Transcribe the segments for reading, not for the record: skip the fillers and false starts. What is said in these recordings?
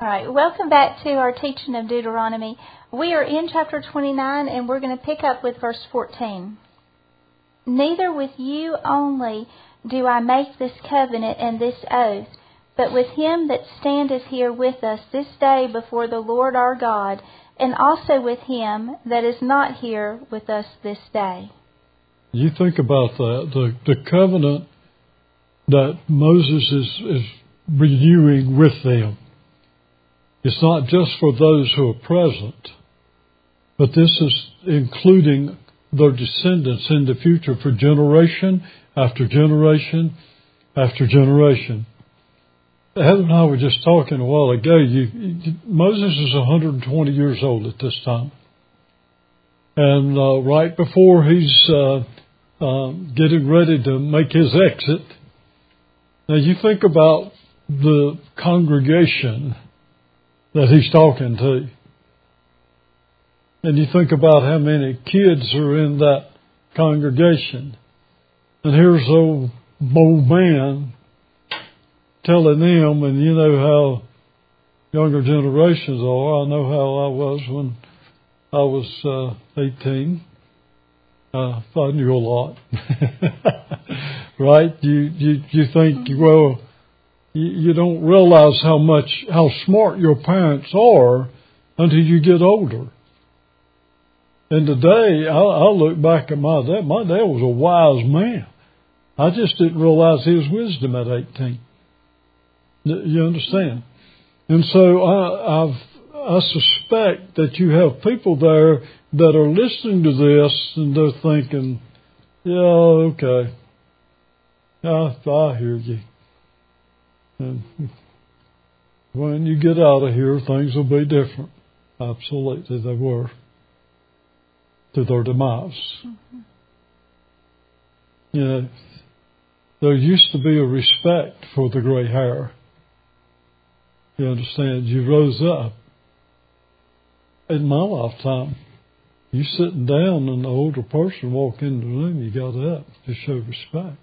All right, welcome back to our teaching of Deuteronomy. We are in chapter 29, and we're going to pick up with verse 14. Neither with you only do I make this covenant and this oath, but with him that standeth here with us this day before the Lord our God, and also with him that is not here with us this day. You think about that, the covenant that Moses is renewing with them. It's not just for those who are present, but this is including their descendants in the future for generation after generation after generation. Heather and I were just talking a while ago. Moses is 120 years old at this time. And right before he's getting ready to make his exit, now you think about the congregation that he's talking to. And you think about how many kids are in that congregation. And here's old man telling them, and you know how younger generations are. I know how I was when I was 18. I knew a lot. Right? You think, well, you don't realize how smart your parents are until you get older. And today, I look back at my dad. My dad was a wise man. I just didn't realize his wisdom at 18. You understand? And so I suspect that you have people there that are listening to this and they're thinking, yeah, okay, I hear you. And when you get out of here, things will be different. Absolutely, they were. To their demise. Mm-hmm. You know, there used to be a respect for the gray hair. You understand? You rose up. In my lifetime, you sitting down and the older person walked in the room, you got up to show respect.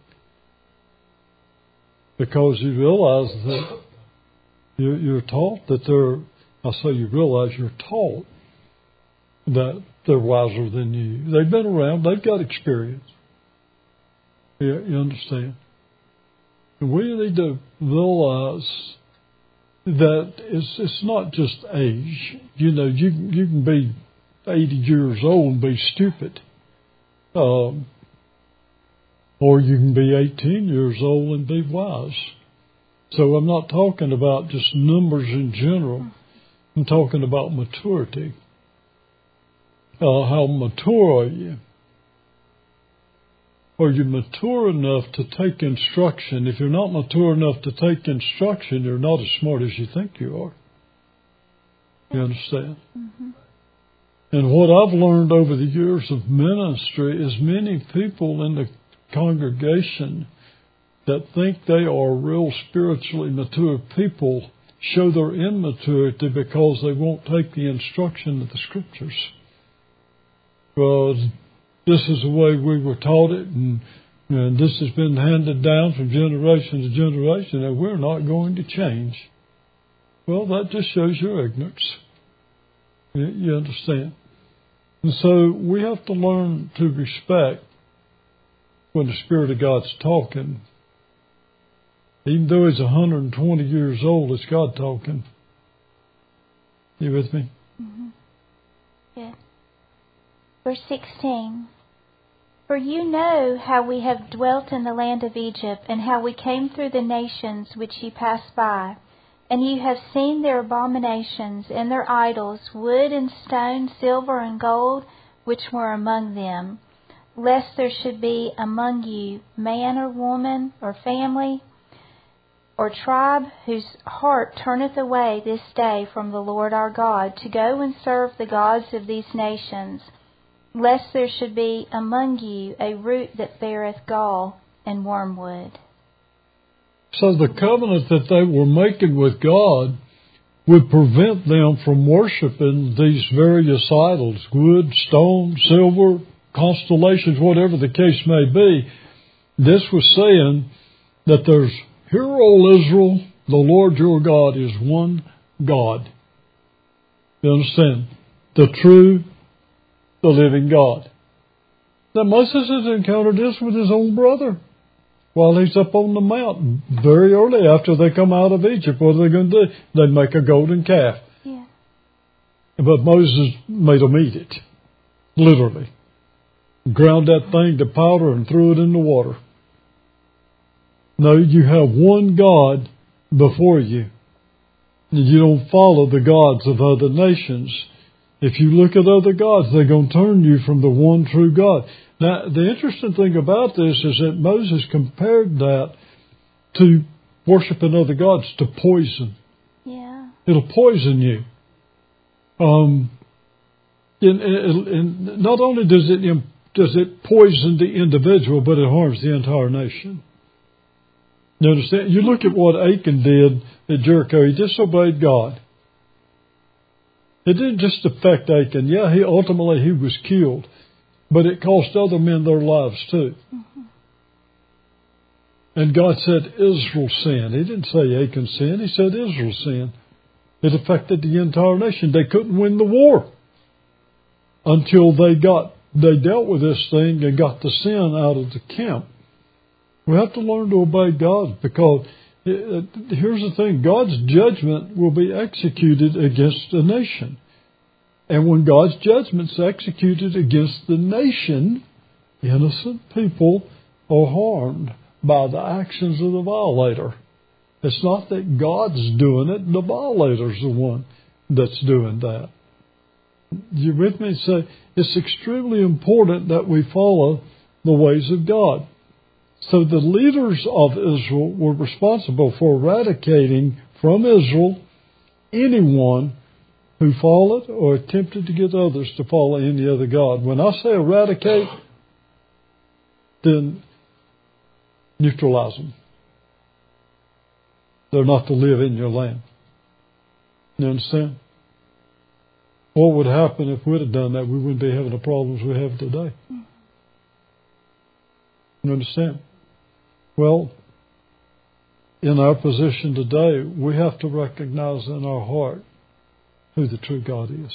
Because you realize that you're taught that you're taught that they're wiser than you. They've been around. They've got experience. You understand? And we need to realize that it's not just age. You know, you can be 80 years old and be stupid. Or you can be 18 years old and be wise. So I'm not talking about just numbers in general. I'm talking about maturity. How mature are you? Are you mature enough to take instruction? If you're not mature enough to take instruction, you're not as smart as you think you are. You understand? Mm-hmm. And what I've learned over the years of ministry is many people in the congregation that think they are real spiritually mature people show their immaturity because they won't take the instruction of the Scriptures. Well, this is the way we were taught it, and this has been handed down from generation to generation, and we're not going to change. Well, that just shows your ignorance. You understand? And so we have to learn to respect when the Spirit of God's talking. Even though he's 120 years old, it's God talking. You with me? Mm-hmm. Yeah. Verse 16. For you know how we have dwelt in the land of Egypt, and how we came through the nations which ye passed by. And you have seen their abominations and their idols, wood and stone, silver and gold, which were among them. Lest there should be among you man or woman or family or tribe whose heart turneth away this day from the Lord our God, to go and serve the gods of these nations. Lest there should be among you a root that beareth gall and wormwood. So the covenant that they were making with God would prevent them from worshiping these various idols, wood, stone, silver, constellations, whatever the case may be. This was saying that hear, O Israel, the Lord your God is one God. You understand? The true, the living God. Now Moses has encountered this with his own brother while he's up on the mountain very early after they come out of Egypt. What are they going to do? They make a golden calf. Yeah. But Moses made them eat it, literally. Ground that thing to powder and threw it in the water. No, you have one God before you. You don't follow the gods of other nations. If you look at other gods, they're going to turn you from the one true God. Now, the interesting thing about this is that Moses compared that to worshiping other gods to poison. Yeah. It'll poison you. And not only does it poison the individual, but it harms the entire nation. You understand? You look at what Achan did at Jericho. He disobeyed God. It didn't just affect Achan. Yeah, he was killed. But it cost other men their lives too. Mm-hmm. And God said Israel sinned. He didn't say Achan sinned. He said Israel sinned. It affected the entire nation. They couldn't win the war until they dealt with this thing and got the sin out of the camp. We have to learn to obey God, because here's the thing. God's judgment will be executed against a nation. And when God's judgment's executed against the nation, innocent people are harmed by the actions of the violator. It's not that God's doing it. The violator's the one that's doing that. You with me? So it's extremely important that we follow the ways of God. So the leaders of Israel were responsible for eradicating from Israel anyone who followed or attempted to get others to follow any other god. When I say eradicate, then neutralize them. They're not to live in your land. You understand? What would happen if we'd have done that? We wouldn't be having the problems we have today. You understand? Well, in our position today, we have to recognize in our heart who the true God is.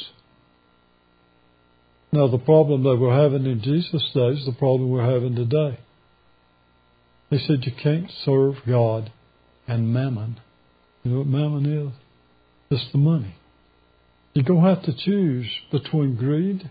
Now, the problem that we're having in Jesus' days is the problem we're having today. He said you can't serve God and mammon. You know what mammon is? It's the money. You're going to have to choose between greed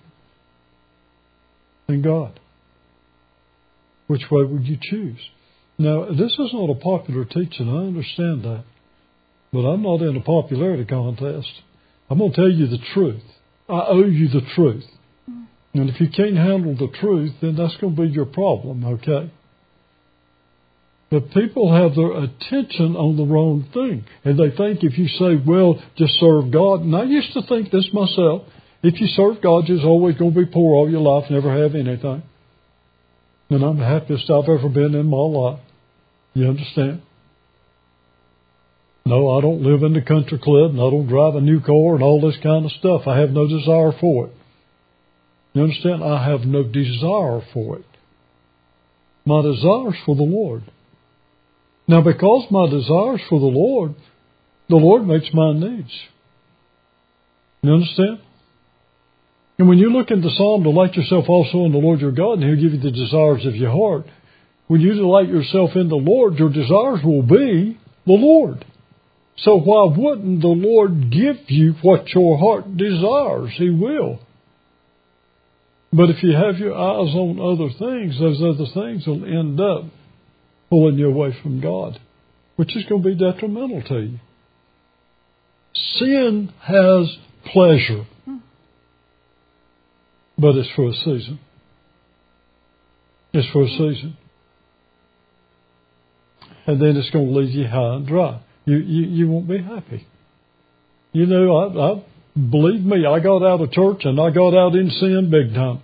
and God. Which way would you choose? Now, this is not a popular teaching. I understand that. But I'm not in a popularity contest. I'm going to tell you the truth. I owe you the truth. And if you can't handle the truth, then that's going to be your problem, okay? But people have their attention on the wrong thing. And they think if you say, well, just serve God. And I used to think this myself. If you serve God, you're always going to be poor all your life, never have anything. And I'm the happiest I've ever been in my life. You understand? No, I don't live in the country club, and I don't drive a new car and all this kind of stuff. I have no desire for it. You understand? I have no desire for it. My desire's for the Lord. Now, because my desire's for the Lord makes my needs. You understand? And when you look in the Psalm, delight yourself also in the Lord your God, and He'll give you the desires of your heart. When you delight yourself in the Lord, your desires will be the Lord. So why wouldn't the Lord give you what your heart desires? He will. But if you have your eyes on other things, those other things will end up pulling you away from God, which is going to be detrimental to you. Sin has pleasure, but it's for a season. It's for a season. And then it's going to leave you high and dry. You won't be happy. You know, believe me, I got out of church and I got out in sin big time.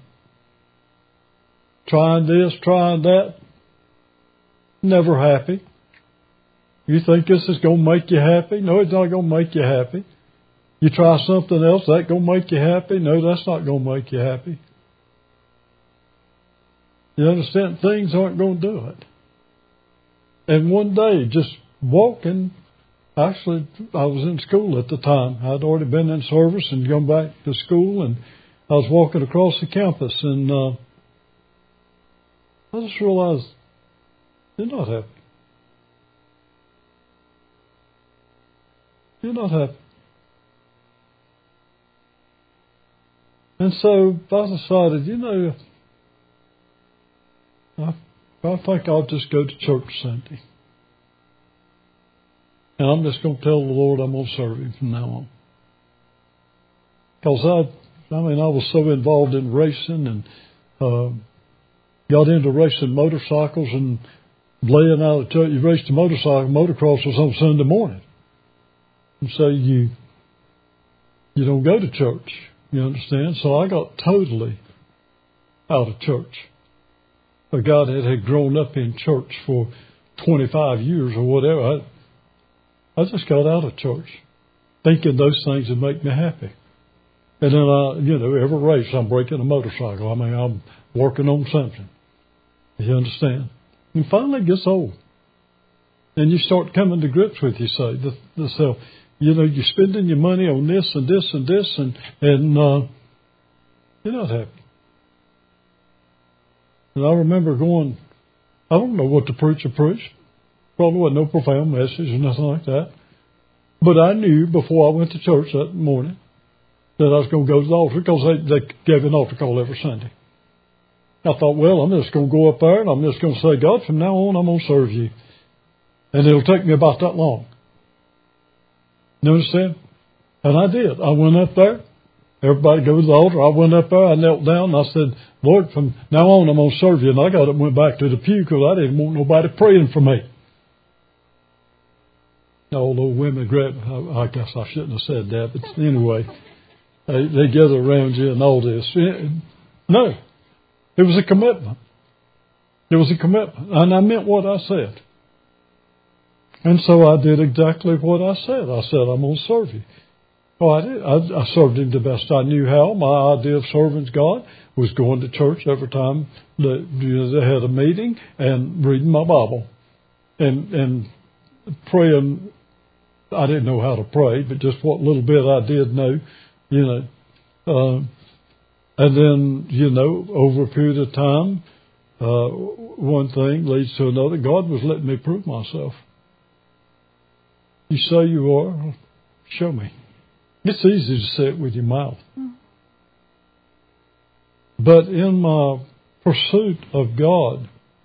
Trying this, trying that. Never happy. You think this is going to make you happy? No, it's not going to make you happy. You try something else, that's going to make you happy? No, that's not going to make you happy. You understand? Things aren't going to do it. And one day, just walking Actually, I was in school at the time. I'd already been in service and gone back to school, and I was walking across the campus, and I just realized you're not happy. You're not happy. And so I decided, I think I'll just go to church Sunday. And I'm just going to tell the Lord I'm going to serve Him from now on. Because I was so involved in racing and got into racing motorcycles and laying out of church. You raced a motocross was on Sunday morning. And so you don't go to church. You understand? So I got totally out of church. A guy that had grown up in church for 25 years or whatever, I just got out of church, thinking those things would make me happy. And then every race I'm breaking a motorcycle. I'm working on something. You understand? And finally it gets old. And you start coming to grips with yourself. You're spending your money on this and this and this, and you're not happy. And I remember going, I don't know what the preacher preached. Probably wasn't no profound message or nothing like that. But I knew before I went to church that morning that I was going to go to the altar, because they gave an altar call every Sunday. I thought, well, I'm just going to go up there and I'm just going to say, God, from now on I'm going to serve you. And it'll take me about that long. You understand? And I did. I went up there. Everybody goes to the altar. I went up there. I knelt down and I said, Lord, from now on I'm going to serve you. And I got up and went back to the pew because I didn't want nobody praying for me. All those women grabbed, I guess I shouldn't have said that, but anyway, they gather around you and all this. No, it was a commitment. It was a commitment. And I meant what I said. And so I did exactly what I said. I said, I'm going to serve you. Oh, I did. I served Him the best I knew how. My idea of serving God was going to church every time that they had a meeting and reading my Bible and praying. I didn't know how to pray, but just what little bit I did know, and then, over a period of time, one thing leads to another. God was letting me prove myself. You say you are, show me. It's easy to say it with your mouth. But in my pursuit of God,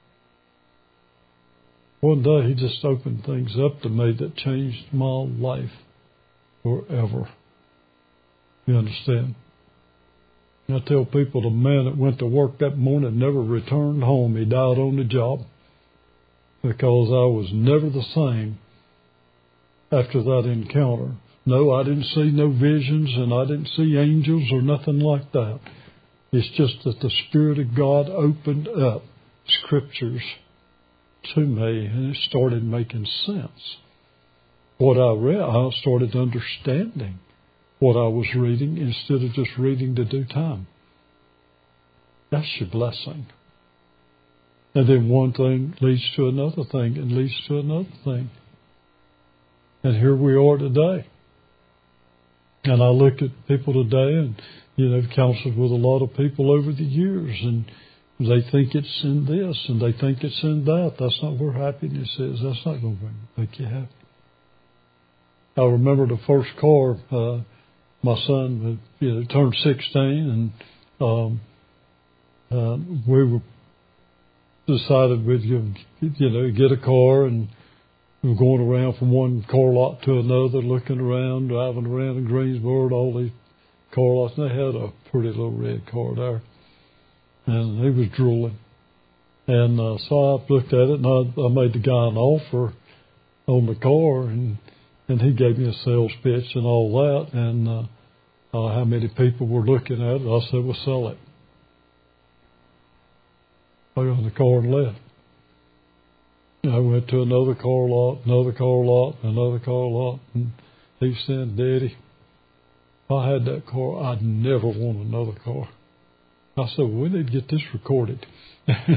one day He just opened things up to me that changed my life forever. You understand? I tell people the man that went to work that morning never returned home. He died on the job because I was never the same after that encounter. No, I didn't see no visions and I didn't see angels or nothing like that. It's just that the Spirit of God opened up Scriptures to me and it started making sense. What I read, I started understanding what I was reading instead of just reading to do time. That's your blessing. And then one thing leads to another thing and leads to another thing. And here we are today. And I look at people today and, counseled with a lot of people over the years, and they think it's in this and they think it's in that. That's not where happiness is. That's not going to make you happy. I remember the first car, my son turned 16, and we were decided we'd get a car, and we were going around from one car lot to another, looking around, driving around in Greensboro, all these car lots. And they had a pretty little red car there, and he was drooling. And so I looked at it, and I made the guy an offer on the car, and he gave me a sales pitch and all that, and how many people were looking at it. I said, well, sell it. I got in the car and left. I went to another car lot, another car lot, and he said, Daddy, if I had that car, I'd never want another car. I said, well, we need to get this recorded.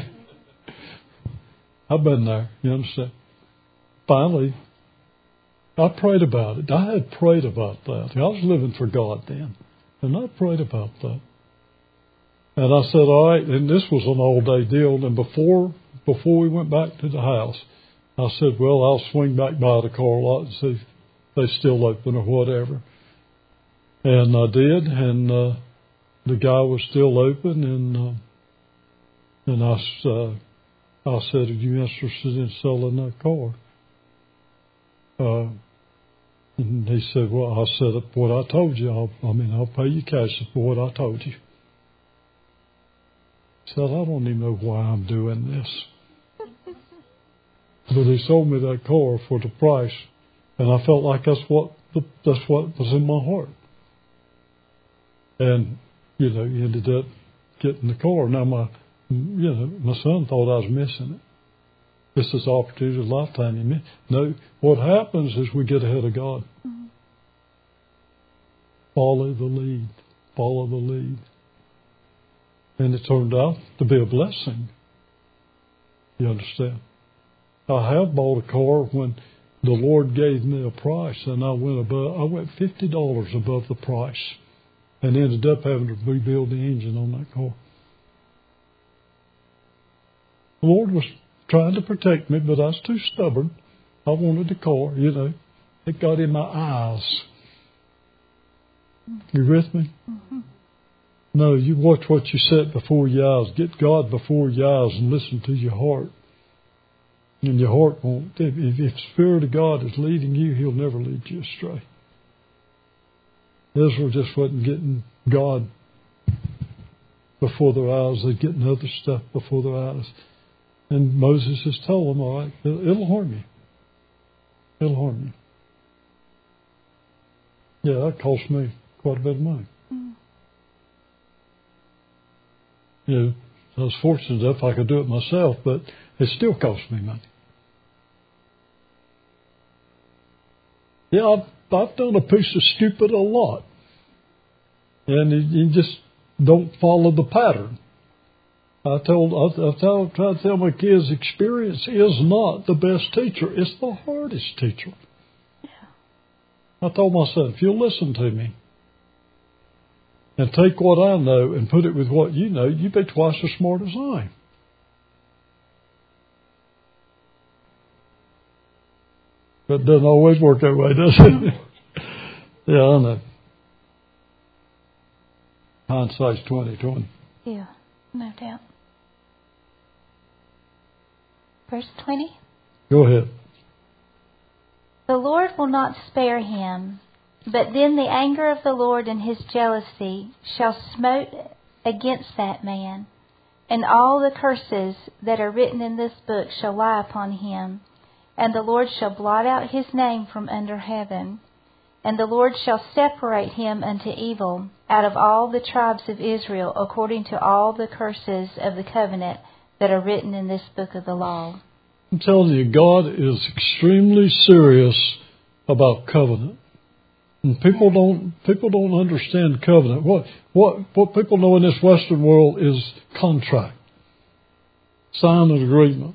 I've been there, you understand? Finally, I prayed about it. I had prayed about that. I was living for God then. And I prayed about that. And I said, all right, and this was an all-day deal. And before we went back to the house, I said, well, I'll swing back by the car lot and see if they're still open or whatever. And I did, and the guy was still open, and I said, are you interested in selling that car? And he said, well, I said, what I told you, I'll pay you cash for what I told you. He said, I don't even know why I'm doing this. But he sold me that car for the price, and I felt like that's what was in my heart. And, he ended up getting the car. Now, my son thought I was missing it. This is opportunity of a lifetime. No, what happens is we get ahead of God. Mm-hmm. Follow the lead. Follow the lead. And it turned out to be a blessing. You understand? I have bought a car when the Lord gave me a price, and I went $50 above the price, and ended up having to rebuild the engine on that car. The Lord was trying to protect me, but I was too stubborn. I wanted the car, It got in my eyes. You with me? Mm-hmm. No, you watch what you set before your eyes. Get God before your eyes and listen to your heart. And your heart won't. If the Spirit of God is leading you, He'll never lead you astray. Israel just wasn't getting God before their eyes. They're getting other stuff before their eyes. And Moses just told them, all right, it'll harm you. It'll harm you. Yeah, that cost me quite a bit of money. Mm. I was fortunate enough I could do it myself, but it still cost me money. Yeah, I've done a piece of stupid a lot. And you just don't follow the pattern. I try to tell my kids, experience is not the best teacher. It's the hardest teacher. Yeah. I told my son, if you'll listen to me and take what I know and put it with what you know, you'd be twice as smart as I am. But it doesn't always work that way, does it? Yeah, I know. Hindsight's 20/20. Yeah, no doubt. Verse 20. Go ahead. The Lord will not spare him, but then the anger of the Lord and His jealousy shall smote against that man, and all the curses that are written in this book shall lie upon him, and the Lord shall blot out his name from under heaven, and the Lord shall separate him unto evil out of all the tribes of Israel, according to all the curses of the covenant that are written in this book of the law. I'm telling you, God is extremely serious about covenant. And people don't understand covenant. What people know in this Western world is contract. Sign an agreement.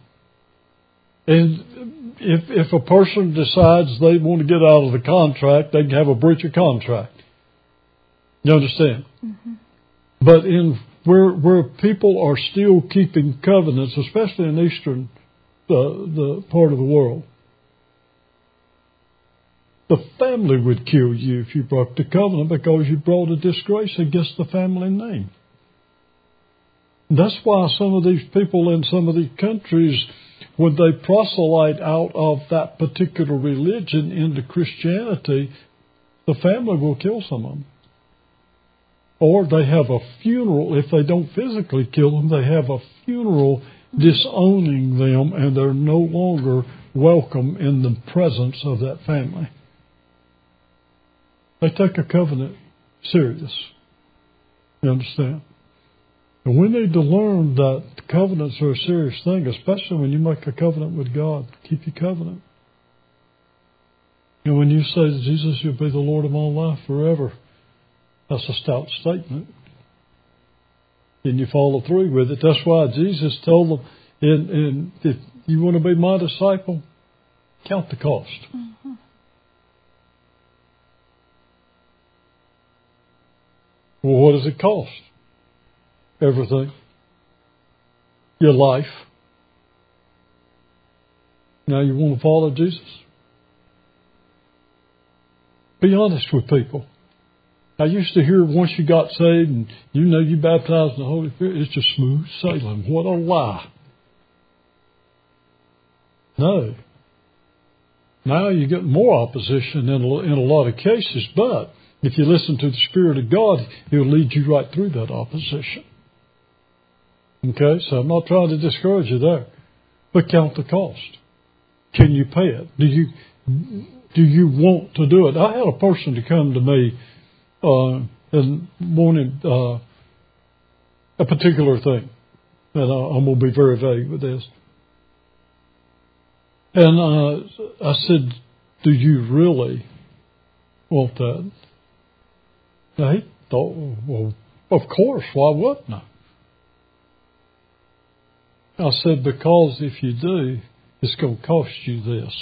And if a person decides they want to get out of the contract, they can have a breach of contract. You understand? Mm-hmm. But where people are still keeping covenants, especially in Eastern the part of the world, the family would kill you if you broke the covenant because you brought a disgrace against the family name. That's why some of these people in some of these countries, when they proselyte out of that particular religion into Christianity, the family will kill some of them. Or they have a funeral. If they don't physically kill them, they have a funeral disowning them, and they're no longer welcome in the presence of that family. They take a covenant serious. You understand? And we need to learn that covenants are a serious thing, especially when you make a covenant with God. Keep your covenant. And when you say, Jesus, you'll be the Lord of my life forever, that's a stout statement. And you follow through with it. That's why Jesus told them, if you want to be my disciple, count the cost. Mm-hmm. Well, what does it cost? Everything. Your life. Now you want to follow Jesus? Be honest with people. I used to hear once you got saved and you baptized in the Holy Spirit, it's just smooth sailing. What a lie. No. Now you get more opposition in a lot of cases, but if you listen to the Spirit of God, He'll lead you right through that opposition. Okay, so I'm not trying to discourage you there, but count the cost. Can you pay it? Do you want to do it? I had a person to come to me and wanted a particular thing, and I'm going to be very vague with this. And I said, "Do you really want that?" Now he thought, "Well, of course. Why wouldn't I?" I said, "Because if you do, it's going to cost you this."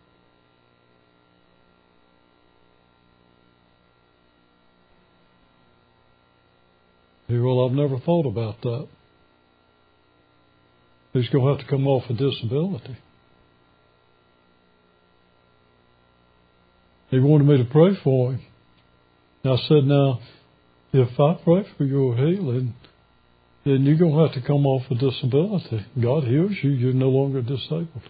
Well, I've never thought about that. He's going to have to come off a disability. He wanted me to pray for him. I said, "Now, if I pray for your healing, then you're going to have to come off a disability. God heals you, you're no longer disabled."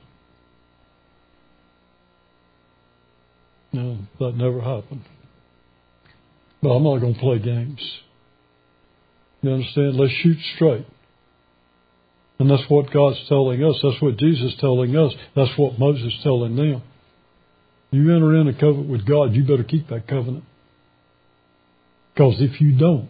No, that never happened. But I'm not going to play games. You understand? Let's shoot straight. And that's what God's telling us. That's what Jesus is telling us. That's what Moses is telling them. You enter in a covenant with God, you better keep that covenant. Because if you don't,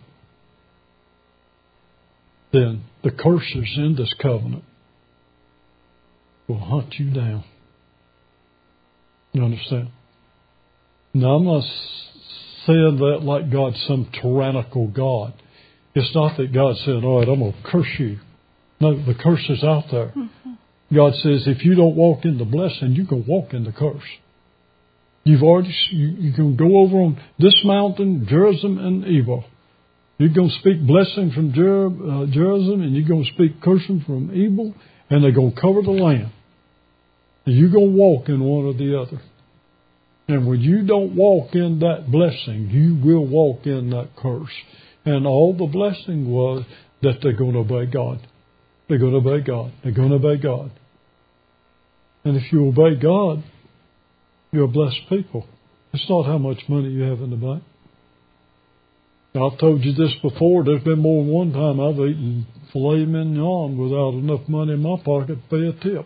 then the curses in this covenant will hunt you down. You understand? Now, I'm not saying that like God's some tyrannical God. It's not that God said, "All right, I'm going to curse you." No, the curse is out there. Mm-hmm. God says, if you don't walk in the blessing, you can walk in the curse. You can go over on this mountain, Gerizim and Ebal. You're going to speak blessing from Gerizim, and you're going to speak cursing from Ebal, and they're going to cover the land. And you're going to walk in one or the other. And when you don't walk in that blessing, you will walk in that curse. And all the blessing was that they're going to obey God. They're going to obey God. They're going to obey God. And if you obey God, you're a blessed people. It's not how much money you have in the bank. Now, I've told you this before. There's been more than one time I've eaten filet mignon without enough money in my pocket to pay a tip.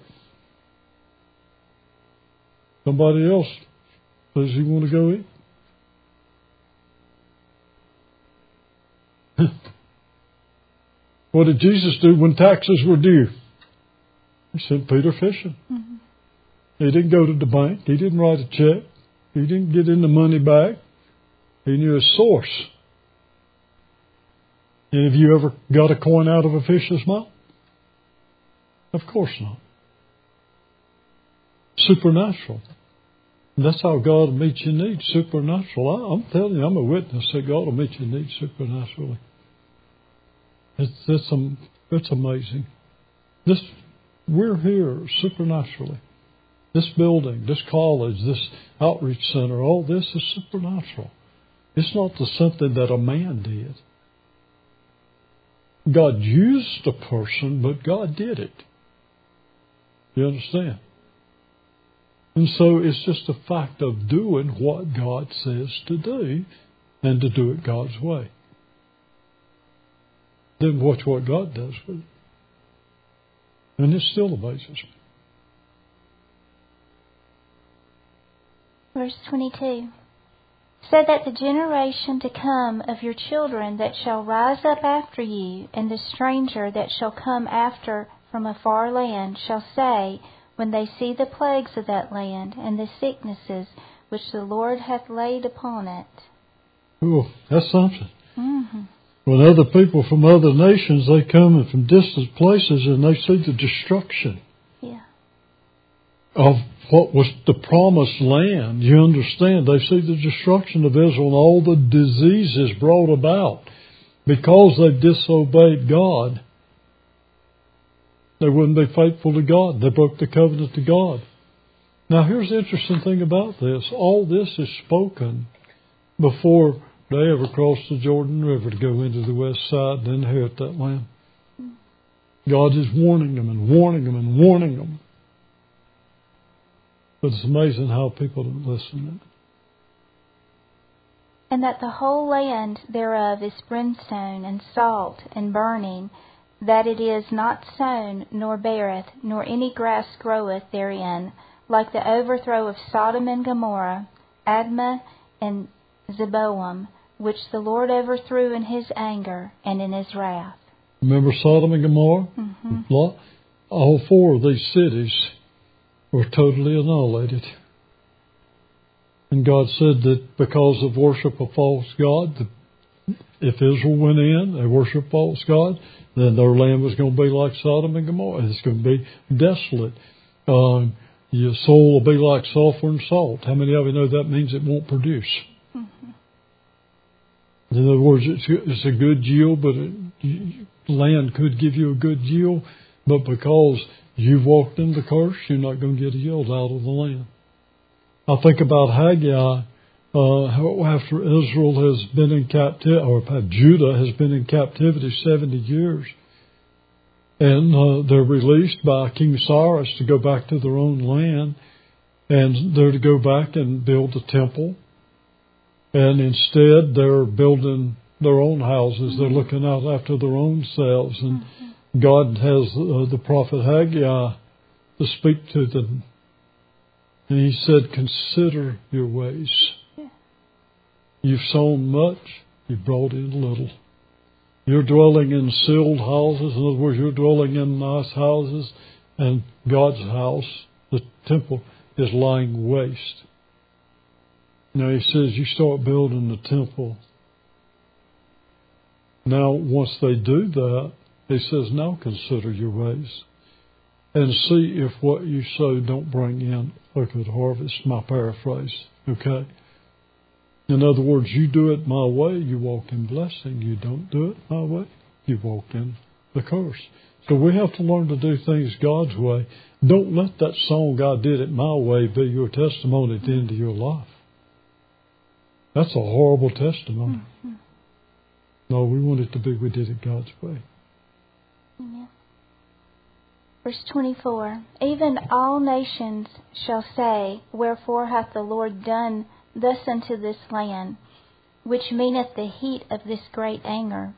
Somebody else says, "You want to go eat?" What did Jesus do when taxes were due? He sent Peter fishing. Mm-hmm. He didn't go to the bank. He didn't write a check. He didn't get in the money bag. He knew his source. And have you ever got a coin out of a fish's mouth? Of course not. Supernatural. And that's how God will meet your needs, supernatural. I'm telling you, I'm a witness that God will meet your needs supernaturally. It's amazing. We're here supernaturally. This building, this college, this outreach center, all this is supernatural. It's not something that a man did. God used a person, but God did it. You understand? And so it's just a fact of doing what God says to do and to do it God's way. Then watch what God does with it. And it still amazes me. Verse 22. So that the generation to come of your children that shall rise up after you, and the stranger that shall come after from a far land, shall say, when they see the plagues of that land, and the sicknesses which the Lord hath laid upon it. Oh, that's something. Mm-hmm. When other people from other nations, they come in from distant places and they see the destruction of what was the promised land. You understand? They see the destruction of Israel and all the diseases brought about because they've disobeyed God, they wouldn't be faithful to God. They broke the covenant to God. Now, here's the interesting thing about this. All this is spoken before they ever crossed the Jordan River to go into the west side and inherit that land. God is warning them and warning them and warning them. But it's amazing how people don't listen. And that the whole land thereof is brimstone and salt and burning, that it is not sown, nor beareth, nor any grass groweth therein, like the overthrow of Sodom and Gomorrah, Admah and Zeboam, which the Lord overthrew in his anger and in his wrath. Remember Sodom and Gomorrah? Mm-hmm. All four of these cities were totally annihilated. And God said that because of worship of false God, if Israel went in, they worship false God, then their land was going to be like Sodom and Gomorrah. It's going to be desolate. Your soul will be like sulfur and salt. How many of you know that means it won't produce? Mm-hmm. In other words, it's a good yield, but land could give you a good yield, but because you've walked in the curse, you're not going to get a yield out of the land. I think about Haggai, after Israel has been in captivity, or Judah has been in captivity 70 years, and they're released by King Cyrus to go back to their own land, and they're to go back and build the temple, and instead they're building their own houses. They're looking out after their own selves, and God has the prophet Haggai to speak to them. And he said, consider your ways. You've sown much, you've brought in little. You're dwelling in sealed houses. In other words, you're dwelling in nice houses, and God's house, the temple, is lying waste. Now he says, you start building the temple. Now, once they do that, he says, now consider your ways and see if what you sow don't bring in a good harvest. My paraphrase, okay? In other words, you do it my way, you walk in blessing. You don't do it my way, you walk in the curse. So we have to learn to do things God's way. Don't let that song, God did it my way, be your testimony at the end of your life. That's a horrible testimony. Mm-hmm. No, we want it to be we did it God's way. Amen. Verse 24, even all nations shall say, wherefore hath the Lord done thus unto this land, which meaneth the heat of this great anger.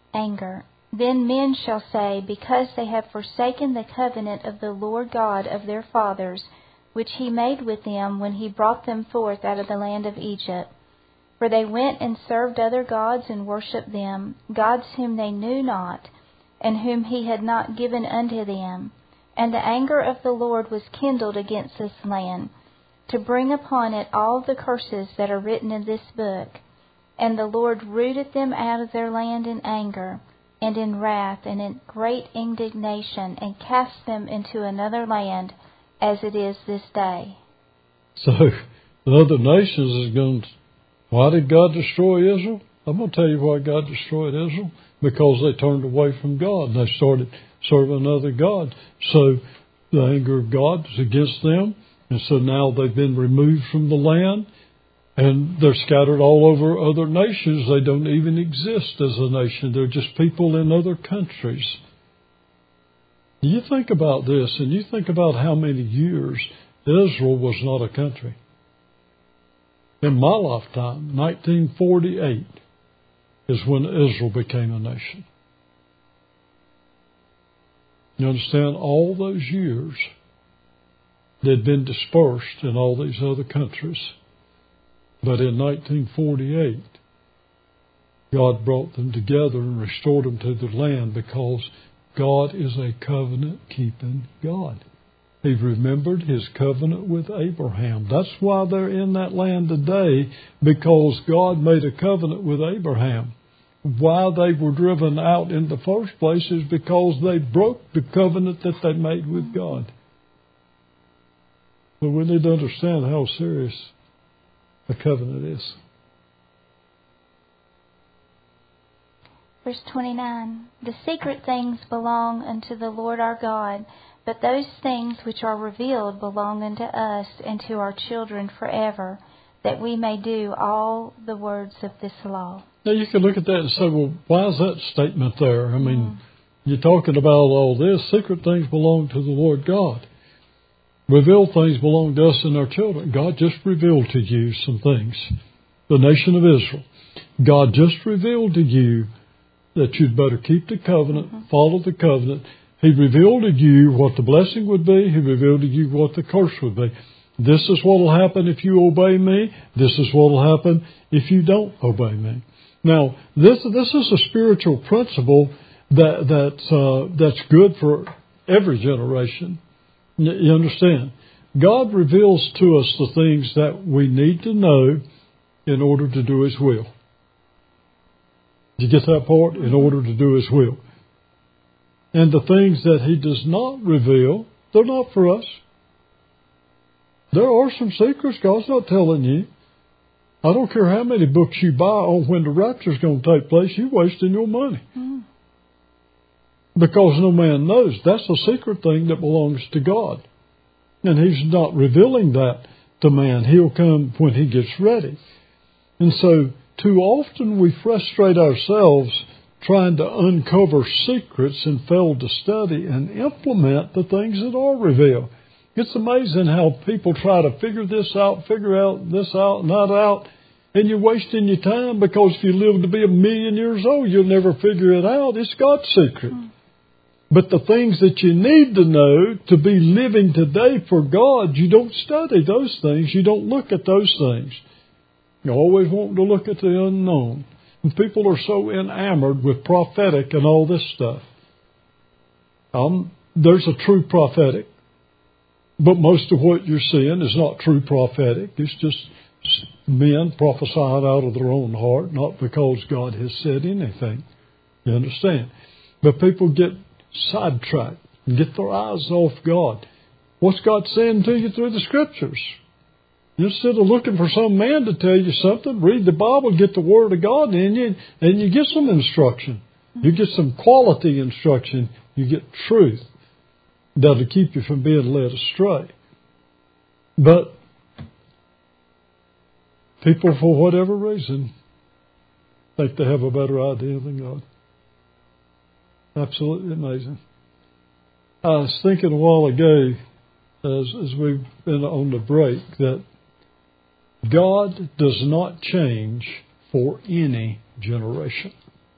Then men shall say, because they have forsaken the covenant of the Lord God of their fathers, which he made with them when he brought them forth out of the land of Egypt. For they went and served other gods and worshipped them, gods whom they knew not, and whom he had not given unto them. And the anger of the Lord was kindled against this land, to bring upon it all the curses that are written in this book. And the Lord rooted them out of their land in anger, and in wrath, and in great indignation, and cast them into another land, as it is this day. So, the other nations is going to... Why did God destroy Israel? I'm going to tell you why God destroyed Israel. Because they turned away from God and they started serving other gods. So the anger of God was against them. And so now they've been removed from the land. And they're scattered all over other nations. They don't even exist as a nation. They're just people in other countries. You think about this, and you think about how many years Israel was not a country. In my lifetime, 1948 is when Israel became a nation. You understand? All those years, they'd been dispersed in all these other countries. But in 1948, God brought them together and restored them to the land because God is a covenant-keeping God. He remembered his covenant with Abraham. That's why they're in that land today, because God made a covenant with Abraham. Why they were driven out in the first place is because they broke the covenant that they made with God. But we need to understand how serious a covenant is. Verse 29. The secret things belong unto the Lord our God, but those things which are revealed belong unto us and to our children forever, that we may do all the words of this law. Now you can look at that and say, well, why is that statement there? I mean, you're talking about all this. Secret things belong to the Lord God. Revealed things belong to us and our children. God just revealed to you some things. The nation of Israel. God just revealed to you that you'd better keep the covenant, follow the covenant. He revealed to you what the blessing would be. He revealed to you what the curse would be. This is what will happen if you obey me. This is what will happen if you don't obey me. Now, this is a spiritual principle that's good for every generation. You understand? God reveals to us the things that we need to know in order to do His will. Did you get that part? In order to do His will. And the things that He does not reveal, they're not for us. There are some secrets God's not telling you. I don't care how many books you buy on when the rapture's going to take place, you're wasting your money. Because no man knows. That's a secret thing that belongs to God. And He's not revealing that to man. He'll come when He gets ready. And so, too often we frustrate ourselves trying to uncover secrets and fail to study and implement the things that are revealed. It's amazing how people try to figure this out, figure out this out, and that out, and you're wasting your time because if you live to be 1,000,000 years old, you'll never figure it out. It's God's secret. But the things that you need to know to be living today for God, you don't study those things. You don't look at those things. You always want to look at the unknown. And people are so enamored with prophetic and all this stuff. There's a true prophetic. But most of what you're seeing is not true prophetic. It's just men prophesying out of their own heart, not because God has said anything. You understand? But people get sidetracked and get their eyes off God. What's God saying to you through the Scriptures? Instead of looking for some man to tell you something, read the Bible, get the Word of God in you, and you get some instruction. You get some quality instruction. You get truth that'll keep you from being led astray. But people, for whatever reason, think they have a better idea than God. Absolutely amazing. I was thinking a while ago, as we've been on the break, that God does not change for any generation.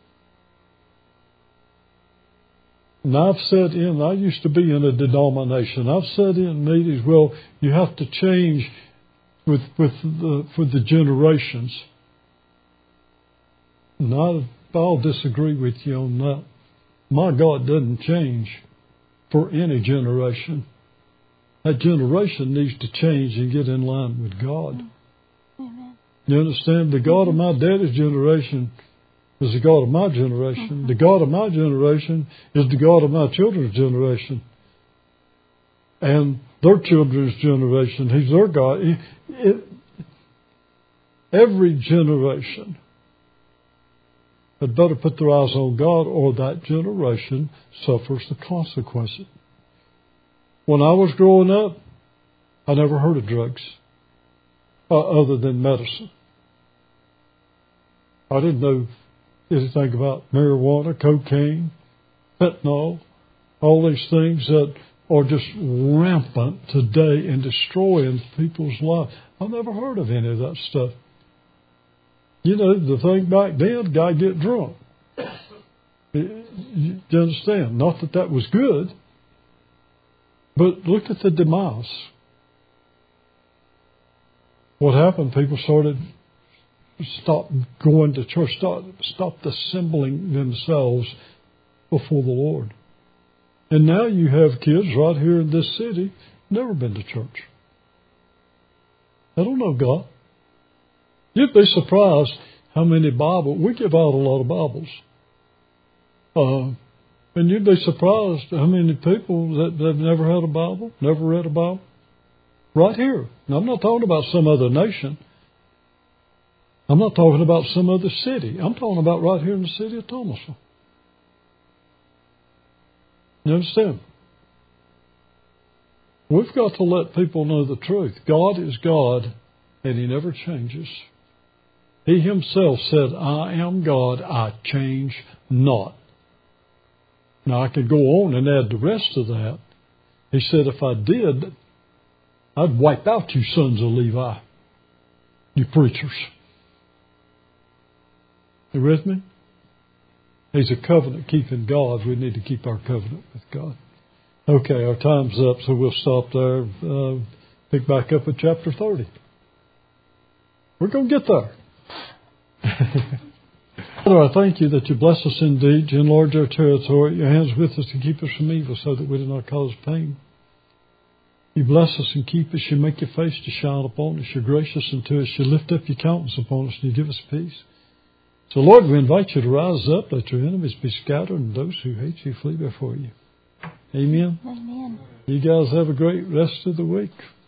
And I've said I used to be in a denomination. I've said in meetings, well, you have to change for the generations. And I'll disagree with you on that. My God doesn't change for any generation. That generation needs to change and get in line with God. Amen. You understand? The God of my daddy's generation is the God of my generation. The God of my generation is the God of my children's generation. And their children's generation. He's their God. Every generation had better put their eyes on God, or that generation suffers the consequences. When I was growing up, I never heard of drugs other than medicine. I didn't know anything about marijuana, cocaine, fentanyl, all these things that are just rampant today and destroying people's lives. I've never heard of any of that stuff. You know, the thing back then, guy get drunk. You understand? Not that that was good, but look at the demise. What happened? People stopped going to church, stopped assembling themselves before the Lord. And now you have kids right here in this city, never been to church. They don't know God. You'd be surprised how many Bibles. We give out a lot of Bibles. And you'd be surprised how many people that have never had a Bible, never read a Bible. Right here. Now, I'm not talking about some other nation. I'm not talking about some other city. I'm talking about right here in the city of Thomasville. You understand? We've got to let people know the truth. God is God, and He never changes. He Himself said, I am God, I change not. Now, I could go on and add the rest of that. He said, if I did, I'd wipe out you sons of Levi, you preachers. You with me? He's a covenant-keeping God. We need to keep our covenant with God. Okay, our time's up, so we'll stop there. Pick back up at chapter 30. We're going to get there. Father, I thank you that you bless us indeed. You enlarge our territory. Your hands with us to keep us from evil so that we do not cause pain. You bless us and keep us. You make your face to shine upon us. You're gracious unto us. You lift up your countenance upon us and you give us peace. So, Lord, we invite you to rise up. Let your enemies be scattered and those who hate you flee before you. Amen. Amen. You guys have a great rest of the week.